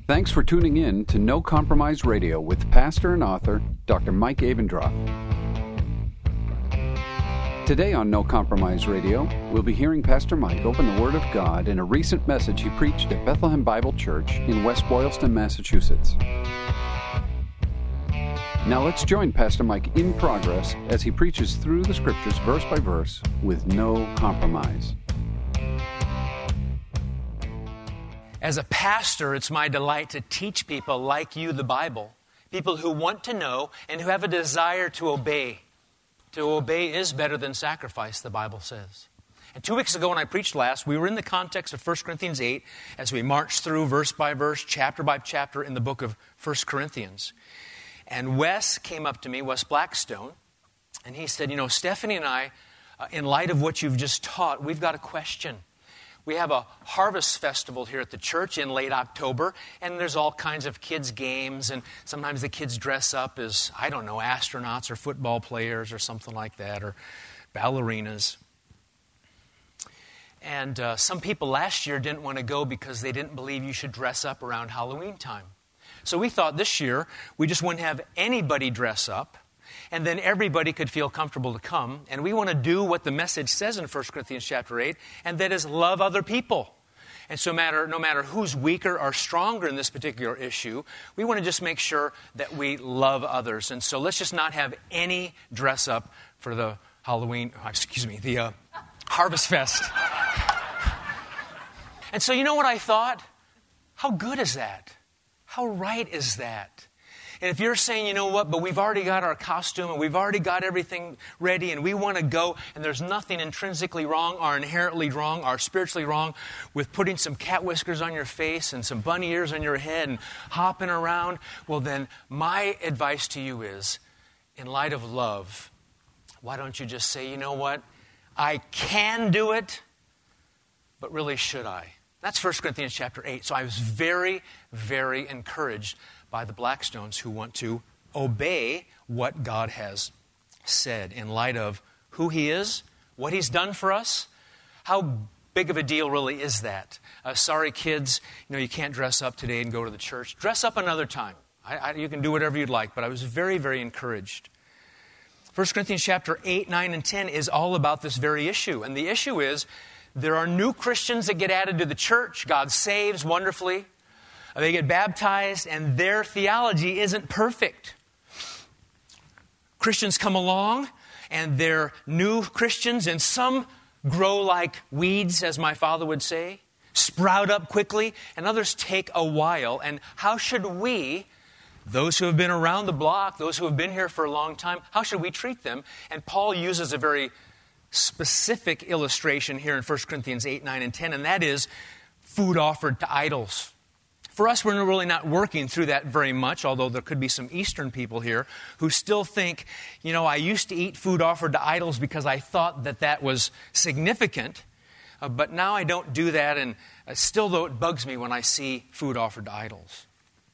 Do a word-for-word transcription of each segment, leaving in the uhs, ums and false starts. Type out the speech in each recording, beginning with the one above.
Thanks for tuning in to No Compromise Radio with pastor and author Doctor Mike Abendroth. Today on No Compromise Radio, we'll be hearing Pastor Mike open the Word of God in a recent message he preached at Bethlehem Bible Church in West Boylston, Massachusetts. Now let's join Pastor Mike in progress as he preaches through the Scriptures verse by verse with no compromise. As a pastor, it's my delight to teach people like you the Bible, people who want to know and who have a desire to obey. To obey is better than sacrifice, the Bible says. And two weeks ago when I preached last, we were in the context of First Corinthians eight as we marched through verse by verse, chapter by chapter in the book of First Corinthians. And Wes came up to me, Wes Blackstone, and he said, you know, Stephanie and I, uh, in light of what you've just taught, we've got a question. We have a harvest festival here at the church in late October, and there's all kinds of kids' games, and sometimes the kids dress up as, I don't know, astronauts or football players or something like that, or ballerinas. And uh, some people last year didn't want to go because they didn't believe you should dress up around Halloween time. So we thought this year we just wouldn't have anybody dress up, and then everybody could feel comfortable to come. And we want to do what the message says in First Corinthians chapter eight, and that is love other people. And so matter, no matter who's weaker or stronger in this particular issue, we want to just make sure that we love others. And so let's just not have any dress up for the Halloween, excuse me, the uh, Harvest Fest. And so you know what I thought? How good is that? How right is that? And if you're saying, you know what, but we've already got our costume and we've already got everything ready and we want to go and there's nothing intrinsically wrong or inherently wrong or spiritually wrong with putting some cat whiskers on your face and some bunny ears on your head and hopping around, well then my advice to you is, in light of love, why don't you just say, you know what, I can do it, but really should I? That's First Corinthians chapter eight. So I was very, very encouraged by the Blackstones who want to obey what God has said in light of who He is, what He's done for us. How big of a deal really is that? Uh, sorry, kids, you know, you can't dress up today and go to the church. Dress up another time. I, I, you can do whatever you'd like, but I was very, very encouraged. First Corinthians chapter eight, nine, and ten is all about this very issue. And the issue is there are new Christians that get added to the church. God saves wonderfully. They get baptized, and their theology isn't perfect. Christians come along, and they're new Christians, and some grow like weeds, as my father would say, sprout up quickly, and others take a while. And how should we, those who have been around the block, those who have been here for a long time, how should we treat them? And Paul uses a very specific illustration here in First Corinthians eight, nine, and ten, and that is food offered to idols. For us, we're really not working through that very much, although there could be some Eastern people here who still think, you know, I used to eat food offered to idols because I thought that that was significant, uh, but now I don't do that, and uh, still, though, it bugs me when I see food offered to idols.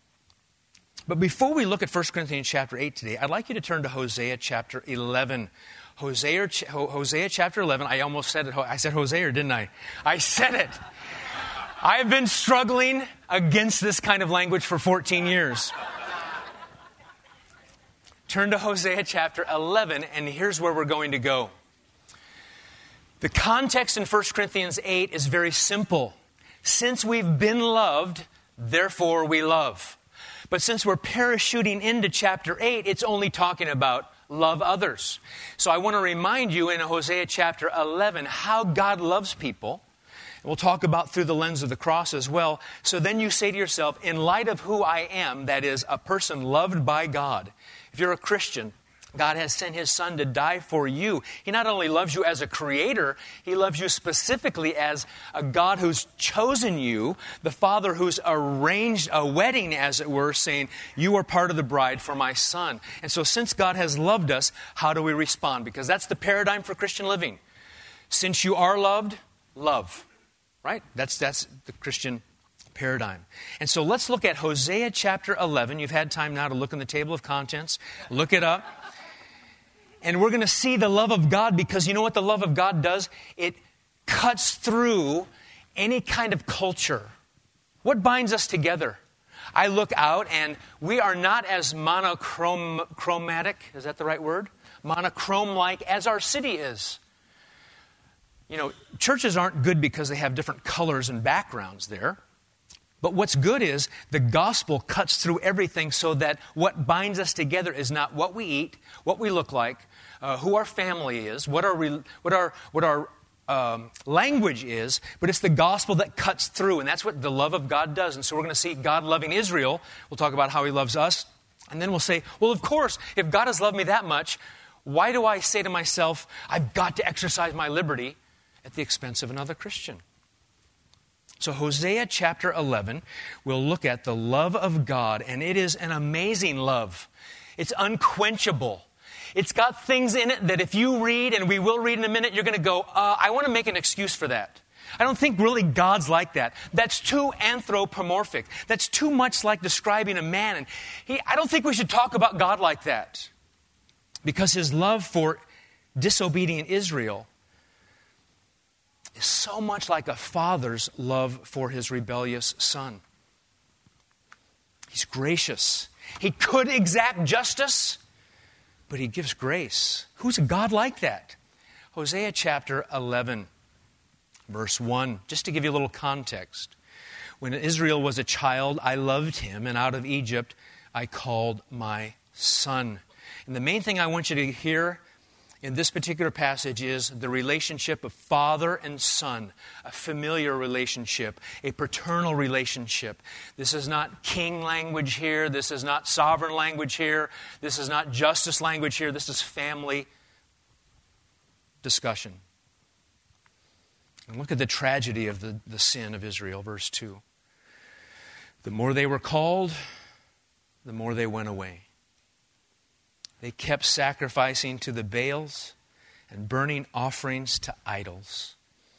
But before we look at First Corinthians chapter eight today, I'd like you to turn to Hosea chapter eleven. Hosea, Hosea chapter eleven, I almost said it, I said Hosea, didn't I? I said it. I've been struggling against this kind of language for fourteen years. Turn to Hosea chapter eleven, and here's where we're going to go. The context in First Corinthians eight is very simple. Since we've been loved, therefore we love. But since we're parachuting into chapter eight, it's only talking about love others. So I want to remind you in Hosea chapter eleven how God loves people. We'll talk about through the lens of the cross as well. So then you say to yourself, in light of who I am, that is, a person loved by God. If you're a Christian, God has sent His Son to die for you. He not only loves you as a creator, He loves you specifically as a God who's chosen you, the Father who's arranged a wedding, as it were, saying, you are part of the bride for my Son. And so since God has loved us, how do we respond? Because that's the paradigm for Christian living. Since you are loved, love. Right? That's that's the Christian paradigm. And so let's look at Hosea chapter eleven. You've had time now to look in the table of contents. Look it up. And we're going to see the love of God, because you know what the love of God does? It cuts through any kind of culture. What binds us together? I look out and we are not as monochromatic, is that the right word? Monochrome-like as our city is. You know, churches aren't good because they have different colors and backgrounds there. But what's good is the gospel cuts through everything so that what binds us together is not what we eat, what we look like, uh, who our family is, what our, what our, what our um, language is, but it's the gospel that cuts through. And that's what the love of God does. And so we're going to see God loving Israel. We'll talk about how he loves us. And then we'll say, well, of course, if God has loved me that much, why do I say to myself, I've got to exercise my liberty at the expense of another Christian? So Hosea chapter eleven, we'll look at the love of God, and it is an amazing love. It's unquenchable. It's got things in it that if you read, and we will read in a minute, you're going to go, uh, I want to make an excuse for that. I don't think really God's like that. That's too anthropomorphic. That's too much like describing a man. And he, I don't think we should talk about God like that. Because his love for disobedient Israel is so much like a father's love for his rebellious son. He's gracious. He could exact justice, but he gives grace. Who's a God like that? Hosea chapter eleven, verse one, just to give you a little context. When Israel was a child, I loved him, and out of Egypt I called my son. And the main thing I want you to hear in this particular passage is the relationship of father and son, a familiar relationship, a paternal relationship. This is not king language here. This is not sovereign language here. This is not justice language here. This is family discussion. And look at the tragedy of the, the sin of Israel, verse two. The more they were called, the more they went away. They kept sacrificing to the Baals and burning offerings to idols.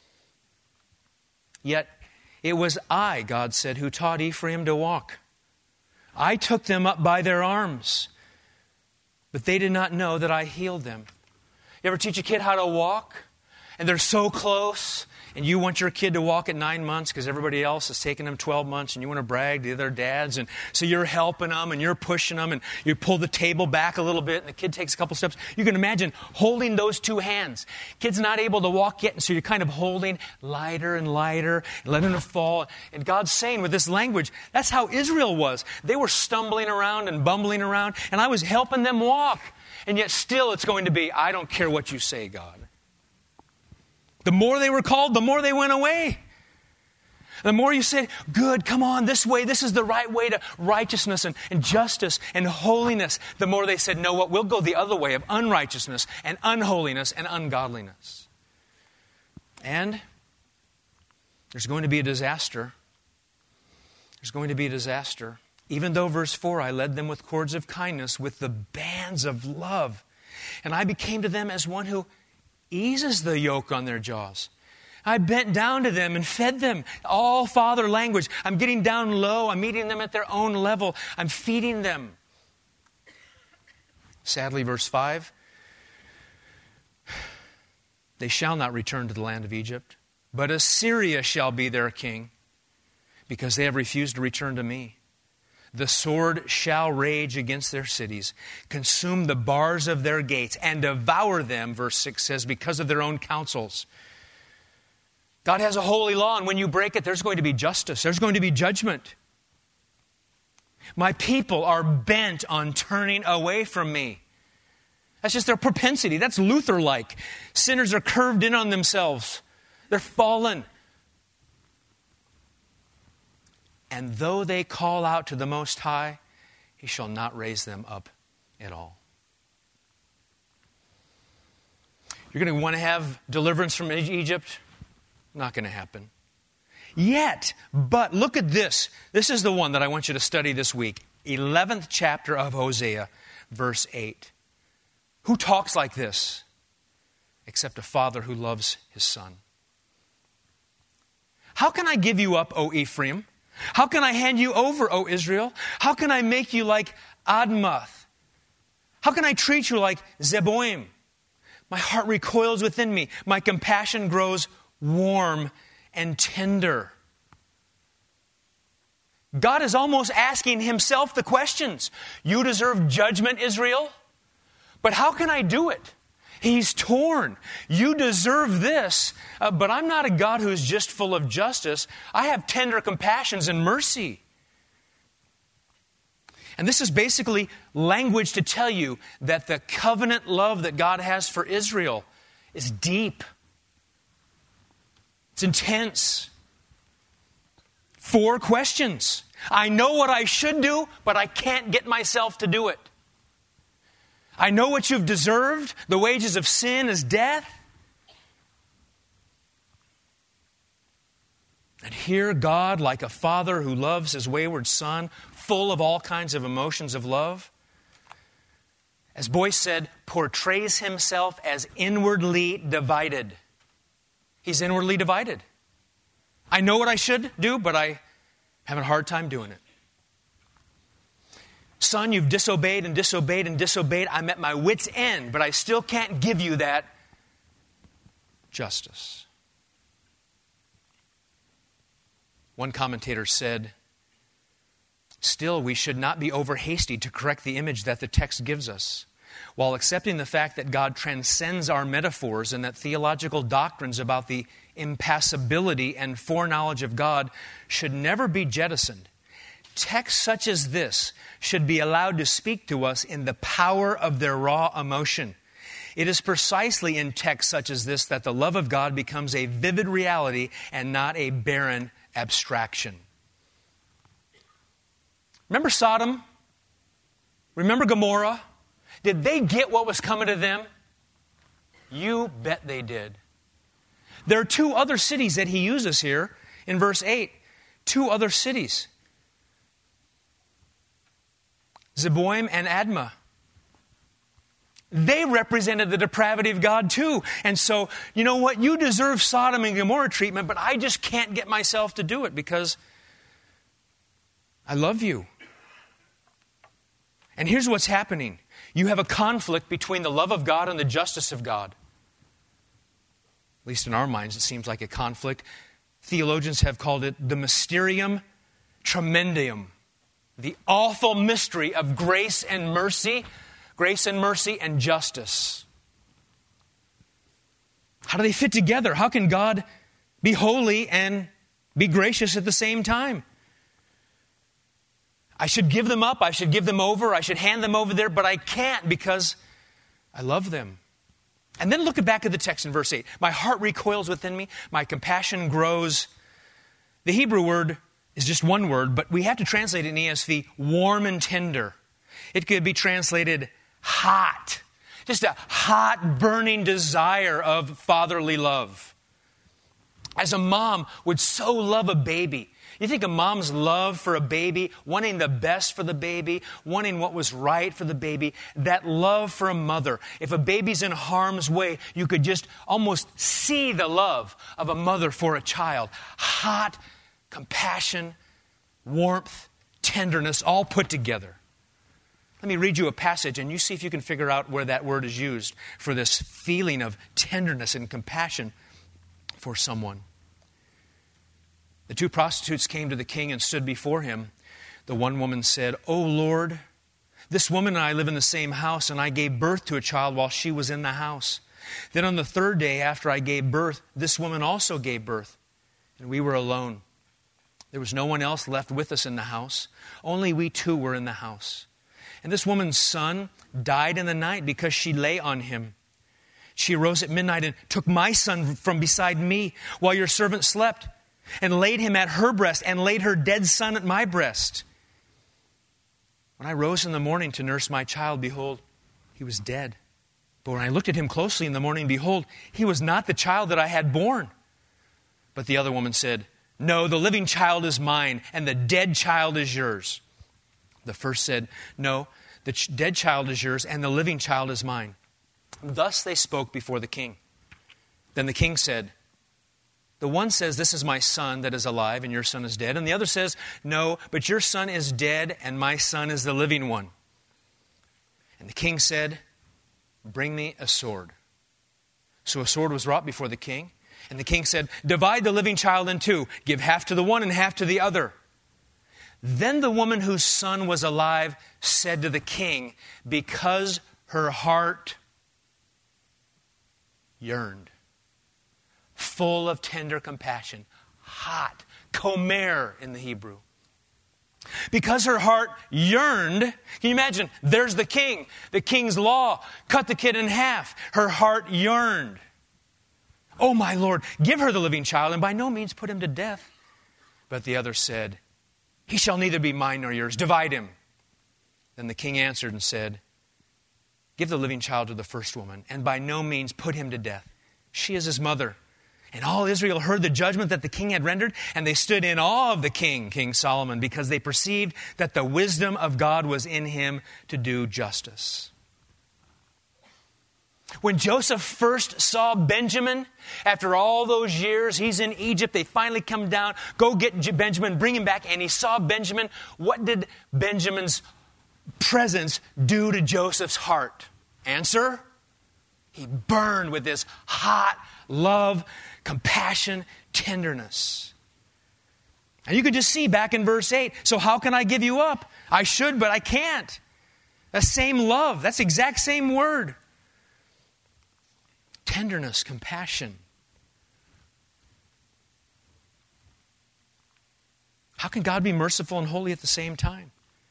Yet it was I, God said, who taught Ephraim to walk. I took them up by their arms, but they did not know that I healed them. You ever teach a kid how to walk? And they're so close, and you want your kid to walk at nine months because everybody else is taking them twelve months, and you want to brag to their dads, and so you're helping them, and you're pushing them, and you pull the table back a little bit, and the kid takes a couple steps. You can imagine holding those two hands. Kid's not able to walk yet, and so you're kind of holding lighter and lighter, and letting them fall. And God's saying with this language, that's how Israel was. They were stumbling around and bumbling around, and I was helping them walk. And yet still it's going to be, I don't care what you say, God. The more they were called, the more they went away. The more you say, good, come on, this way, this is the right way to righteousness and, and justice and holiness. The more they said, no, what, we'll go the other way of unrighteousness and unholiness and ungodliness. And there's going to be a disaster. There's going to be a disaster. Even though, verse four, I led them with cords of kindness, with the bands of love. And I became to them as one who eases the yoke on their jaws. I bent down to them and fed them. All father language. I'm getting down low. I'm meeting them at their own level. I'm feeding them. Sadly, verse five, they shall not return to the land of Egypt, but Assyria shall be their king, because they have refused to return to me. The sword shall rage against their cities, consume the bars of their gates, and devour them, verse six says, because of their own counsels. God has a holy law, and when you break it, there's going to be justice. There's going to be judgment. My people are bent on turning away from me. That's just their propensity. That's Luther-like. Sinners are curved in on themselves. They're fallen. And though they call out to the Most High, He shall not raise them up at all. You're going to want to have deliverance from Egypt? Not going to happen. Yet, but look at this. This is the one that I want you to study this week. eleventh chapter of Hosea, verse eight. Who talks like this except a father who loves his son? How can I give you up, O Ephraim? How can I hand you over, O Israel? How can I make you like Admath? How can I treat you like Zeboim? My heart recoils within me. My compassion grows warm and tender. God is almost asking himself the questions. You deserve judgment, Israel, but how can I do it? He's torn. You deserve this, uh, but I'm not a God who's just full of justice. I have tender compassions and mercy. And this is basically language to tell you that the covenant love that God has for Israel is deep. It's intense. Four questions. I know what I should do, but I can't get myself to do it. I know what you've deserved. The wages of sin is death. And here God, like a father who loves his wayward son, full of all kinds of emotions of love, as Boyce said, portrays himself as inwardly divided. He's inwardly divided. I know what I should do, but I have a hard time doing it. Son, you've disobeyed and disobeyed and disobeyed. I'm at my wit's end, but I still can't give you that justice. One commentator said, still, we should not be over hasty to correct the image that the text gives us. While accepting the fact that God transcends our metaphors and that theological doctrines about the impassibility and foreknowledge of God should never be jettisoned, texts such as this should be allowed to speak to us in the power of their raw emotion. It is precisely in texts such as this that the love of God becomes a vivid reality and not a barren abstraction. Remember Sodom? Remember Gomorrah? Did they get what was coming to them? You bet they did. There are two other cities that he uses here in verse eight. Two other cities. Zeboim and Admah. They represented the depravity of God too. And so, you know what? You deserve Sodom and Gomorrah treatment, but I just can't get myself to do it because I love you. And here's what's happening. You have a conflict between the love of God and the justice of God. At least in our minds, it seems like a conflict. Theologians have called it the mysterium tremendum. The awful mystery of grace and mercy, grace and mercy and justice. How do they fit together? How can God be holy and be gracious at the same time? I should give them up, I should give them over, I should hand them over there, but I can't because I love them. And then look back at the text in verse eight. My heart recoils within me, my compassion grows. The Hebrew word is just one word, but we have to translate it in E S V, warm and tender. It could be translated hot. Just a hot, burning desire of fatherly love. As a mom would so love a baby. You think a mom's love for a baby, wanting the best for the baby, wanting what was right for the baby, that love for a mother. If a baby's in harm's way, you could just almost see the love of a mother for a child. Hot, compassion, warmth, tenderness, all put together. Let me read you a passage and you see if you can figure out where that word is used for this feeling of tenderness and compassion for someone. The two prostitutes came to the king and stood before him. The one woman said, "O Lord, this woman and I live in the same house, and I gave birth to a child while she was in the house. Then on the third day after I gave birth, this woman also gave birth, and we were alone. There was no one else left with us in the house. Only we two were in the house. And this woman's son died in the night because she lay on him. She arose at midnight and took my son from beside me while your servant slept, and laid him at her breast, and laid her dead son at my breast. When I rose in the morning to nurse my child, behold, he was dead. But when I looked at him closely in the morning, behold, he was not the child that I had born." But the other woman said, "No, the living child is mine, and the dead child is yours." The first said, "No, the ch- dead child is yours, and the living child is mine." Thus they spoke before the king. Then the king said, "The one says, 'This is my son that is alive, and your son is dead.' And the other says, 'No, but your son is dead, and my son is the living one.' And the king said, 'Bring me a sword.' So a sword was brought before the king. And the king said, 'Divide the living child in two. Give half to the one and half to the other.' Then the woman whose son was alive said to the king, because her heart yearned, full of tender compassion, hot, komer in the Hebrew. Because her heart yearned, can you imagine? There's the king, the king's law, cut the kid in half. Her heart yearned. Oh, my Lord, give her the living child, and by no means put him to death. But the other said, he shall neither be mine nor yours. Divide him. Then the king answered and said, give the living child to the first woman, and by no means put him to death. She is his mother. And all Israel heard the judgment that the king had rendered, and they stood in awe of the king, King Solomon, because they perceived that the wisdom of God was in him to do justice. When Joseph first saw Benjamin, after all those years, he's in Egypt, they finally come down, go get Benjamin, bring him back, and he saw Benjamin. What did Benjamin's presence do to Joseph's heart? Answer? He burned with this hot love, compassion, tenderness. And you could just see back in verse eight, so how can I give you up? I should, but I can't. The same love, that's the exact same word. Tenderness, compassion. How can God be merciful and holy at the same time?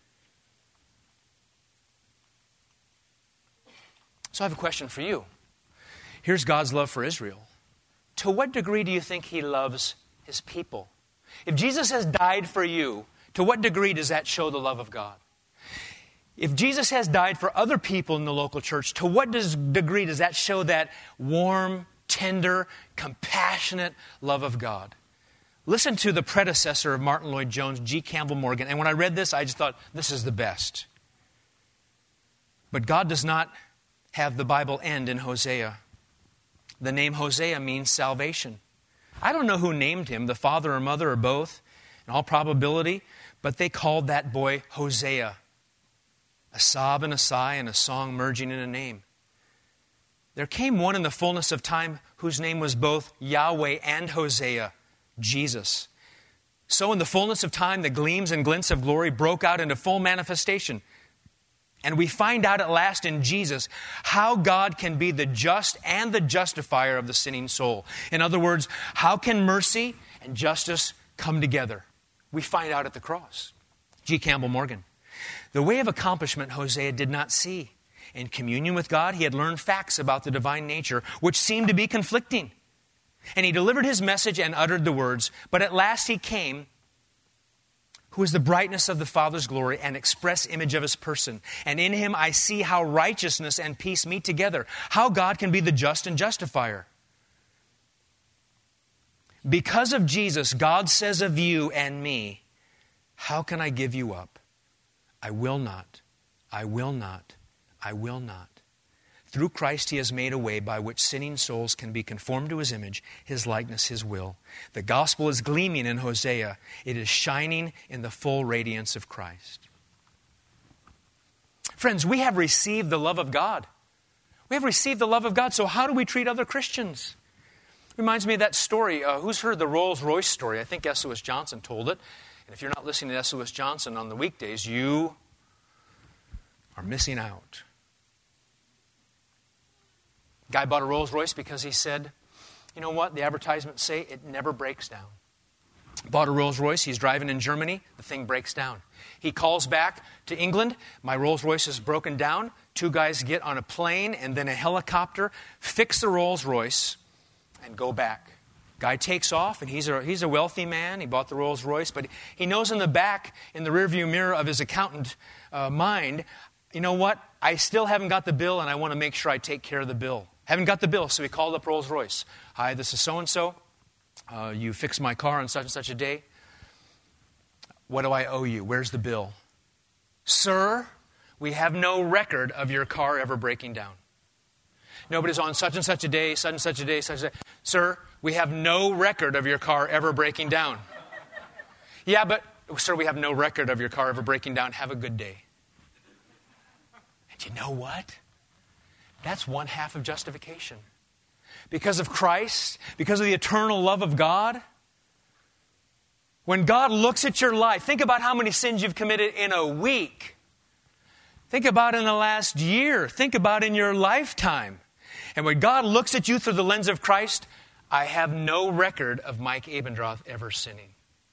So I have a question for you. Here's God's love for Israel. To what degree do you think He loves His people? If Jesus has died for you, to what degree does that show the love of God? If Jesus has died for other people in the local church, to what does, degree does that show that warm, tender, compassionate love of God? Listen to the predecessor of Martin Lloyd-Jones, G. Campbell Morgan. And when I read this, I just thought, this is the best. But God does not have the Bible end in Hosea. The name Hosea means salvation. I don't know who named him, the father or mother or both, in all probability, but they called that boy Hosea. A sob and a sigh and a song merging in a name. There came one in the fullness of time whose name was both Yahweh and Hosea, Jesus. So in the fullness of time, the gleams and glints of glory broke out into full manifestation. And we find out at last in Jesus how God can be the just and the justifier of the sinning soul. In other words, how can mercy and justice come together? We find out at the cross. G. Campbell Morgan. The way of accomplishment Hosea did not see. In communion with God, he had learned facts about the divine nature, which seemed to be conflicting. And he delivered his message and uttered the words, but at last he came, who is the brightness of the Father's glory and express image of his person. And in him I see how righteousness and peace meet together, how God can be the just and justifier. Because of Jesus, God says of you and me, how can I give you up? I will not, I will not, I will not. Through Christ he has made a way by which sinning souls can be conformed to his image, his likeness, his will. The gospel is gleaming in Hosea. It is shining in the full radiance of Christ. Friends, we have received the love of God. We have received the love of God, so how do we treat other Christians? Reminds me of that story. Uh, who's heard the Rolls-Royce story? I think S O S Johnson told it. And if you're not listening to S O S Johnson on the weekdays, you are missing out. Guy bought a Rolls-Royce because he said, you know what, the advertisements say it never breaks down. Bought a Rolls-Royce, he's driving in Germany, the thing breaks down. He calls back to England, my Rolls-Royce is broken down. Two guys get on a plane and then a helicopter, fix the Rolls-Royce, and go back. Guy takes off, and he's a, he's a wealthy man. He bought the Rolls-Royce, but he knows in the back, in the rearview mirror of his accountant uh, mind, you know what? I still haven't got the bill, and I want to make sure I take care of the bill. Haven't got the bill, so he called up Rolls-Royce. Hi, this is so-and-so. Uh, you fixed my car on such and such a day. What do I owe you? Where's the bill? Sir, we have no record of your car ever breaking down. Nobody's on such and such a day, such and such a day, such and such. Sir, we have no record of your car ever breaking down. Yeah, but, sir, we have no record of your car ever breaking down. Have a good day. And you know what? That's one half of justification. Because of Christ, because of the eternal love of God, When God looks at your life, think about how many sins you've committed in a week. Think about in the last year. Think about in your lifetime. And when God looks at you through the lens of Christ, I have no record of Mike Abendroth ever sinning.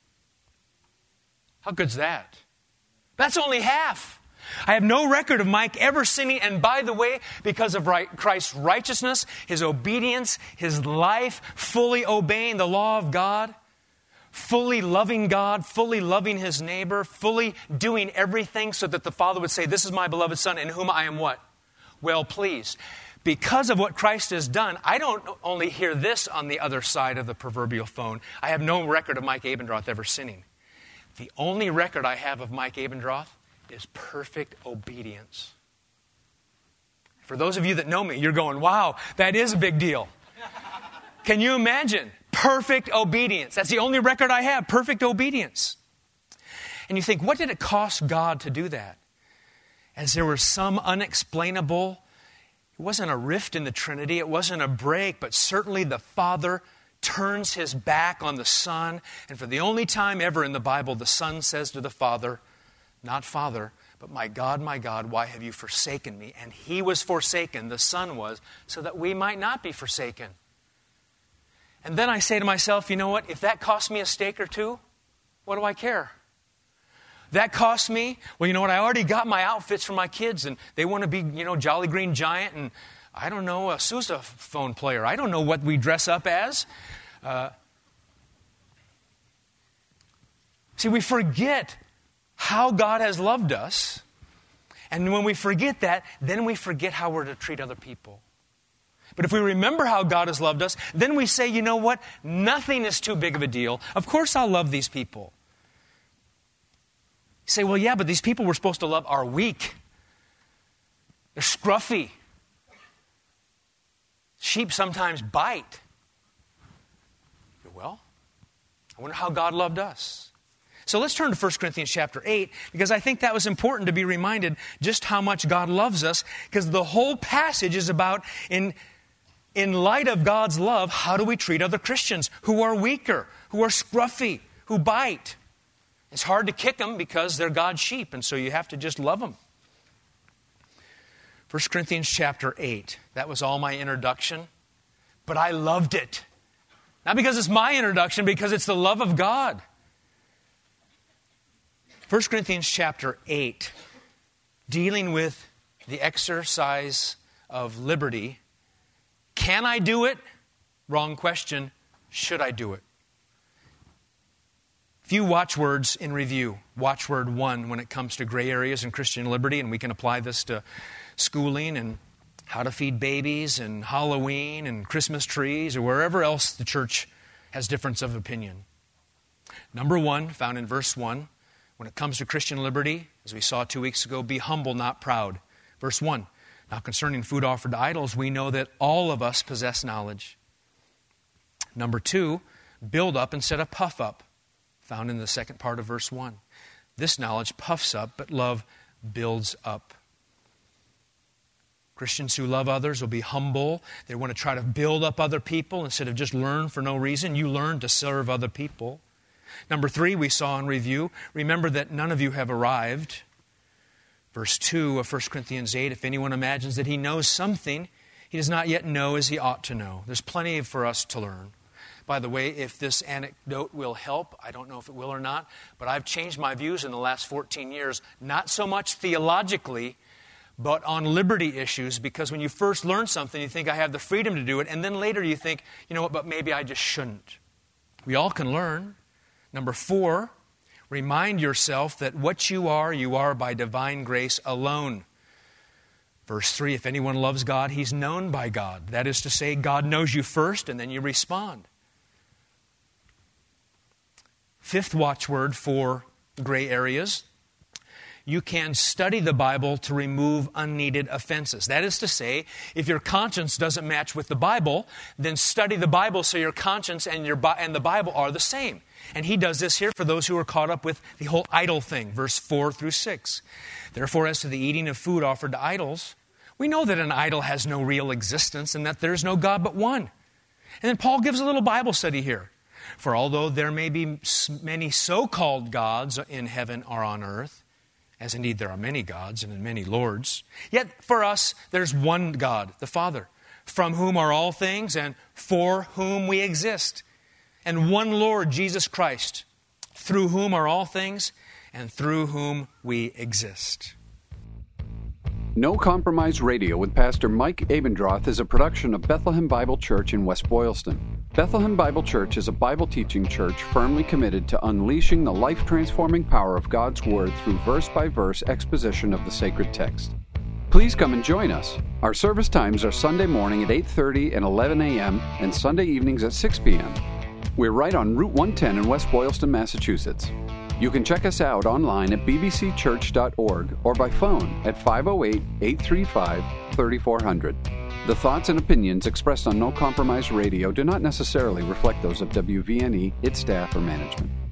How good's that? That's only half. I have no record of Mike ever sinning. And by the way, because of right, Christ's righteousness, His obedience, His life, fully obeying the law of God, fully loving God, fully loving His neighbor, fully doing everything so that the Father would say, this is my beloved Son in whom I am what? Well pleased. Because of what Christ has done, I don't only hear this on the other side of the proverbial phone. I have no record of Mike Abendroth ever sinning. The only record I have of Mike Abendroth is perfect obedience. For those of you that know me, you're going, wow, that is a big deal. Can you imagine? Perfect obedience. That's the only record I have, perfect obedience. And you think, what did it cost God to do that? As there was some unexplainable, it wasn't a rift in the Trinity, it wasn't a break, but certainly the Father turns His back on the Son. And for the only time ever in the Bible, the Son says to the Father, not Father, but my God, my God, why have you forsaken me? And He was forsaken, the Son was, so that we might not be forsaken. And then I say to myself, you know what? If that costs me a steak or two, what do I care? That cost me, well, you know what? I already got my outfits for my kids, and they want to be, you know, Jolly Green Giant, and I don't know, a sousaphone player. I don't know what we dress up as. Uh, see, we forget how God has loved us, and when we forget that, then we forget how we're to treat other people. But if we remember how God has loved us, then we say, you know what? Nothing is too big of a deal. Of course I'll love these people. You say, well, yeah, but these people we're supposed to love are weak. They're scruffy. Sheep sometimes bite. Well, I wonder how God loved us. So let's turn to First Corinthians chapter eight, because I think that was important to be reminded just how much God loves us, because the whole passage is about, in, in light of God's love, how do we treat other Christians who are weaker, who are scruffy, who bite? It's hard to kick them because they're God's sheep, and so you have to just love them. First Corinthians chapter eight. That was all my introduction, but I loved it. Not because it's my introduction, because it's the love of God. First Corinthians chapter eight, dealing with the exercise of liberty. Can I do it? Wrong question. Should I do it? Few watchwords in review. Watchword one when it comes to gray areas in Christian liberty, and we can apply this to schooling and how to feed babies and Halloween and Christmas trees or wherever else the church has difference of opinion. Number one, found in verse one, when it comes to Christian liberty, as we saw two weeks ago, be humble, not proud. Verse one, now concerning food offered to idols, we know that all of us possess knowledge. Number two, build up instead of puff up. Found in the second part of verse one. This knowledge puffs up, but love builds up. Christians who love others will be humble. They want to try to build up other people instead of just learn for no reason. You learn to serve other people. Number three, we saw in review, remember that none of you have arrived. Verse two of First Corinthians eight, if anyone imagines that he knows something, he does not yet know as he ought to know. There's plenty for us to learn. By the way, if this anecdote will help, I don't know if it will or not, but I've changed my views in the last fourteen years, not so much theologically, but on liberty issues, because when you first learn something, you think, I have the freedom to do it, and then later you think, you know what, but maybe I just shouldn't. We all can learn. Number four, remind yourself that what you are, you are by divine grace alone. Verse three, if anyone loves God, he's known by God. That is to say, God knows you first, and then you respond. Fifth watchword for gray areas. You can study the Bible to remove unneeded offenses. That is to say, if your conscience doesn't match with the Bible, then study the Bible so your conscience and your and the Bible are the same. And he does this here for those who are caught up with the whole idol thing, verse four through six. Therefore, as to the eating of food offered to idols, we know that an idol has no real existence and that there is no God but one. And then Paul gives a little Bible study here. For although there may be many so-called gods in heaven or on earth, as indeed there are many gods and many lords, yet for us there's one God, the Father, from whom are all things and for whom we exist, and one Lord, Jesus Christ, through whom are all things and through whom we exist. No Compromise Radio with Pastor Mike Abendroth is a production of Bethlehem Bible Church in West Boylston. Bethlehem Bible Church is a Bible teaching church firmly committed to unleashing the life-transforming power of God's Word through verse-by-verse exposition of the sacred text. Please come and join us. Our service times are Sunday morning at eight thirty and eleven a.m. and Sunday evenings at six p.m. We're right on Route one ten in West Boylston, Massachusetts. You can check us out online at b b c church dot org or by phone at five oh eight, eight three five, three four zero zero. The thoughts and opinions expressed on No Compromise Radio do not necessarily reflect those of W V N E, its staff, or management.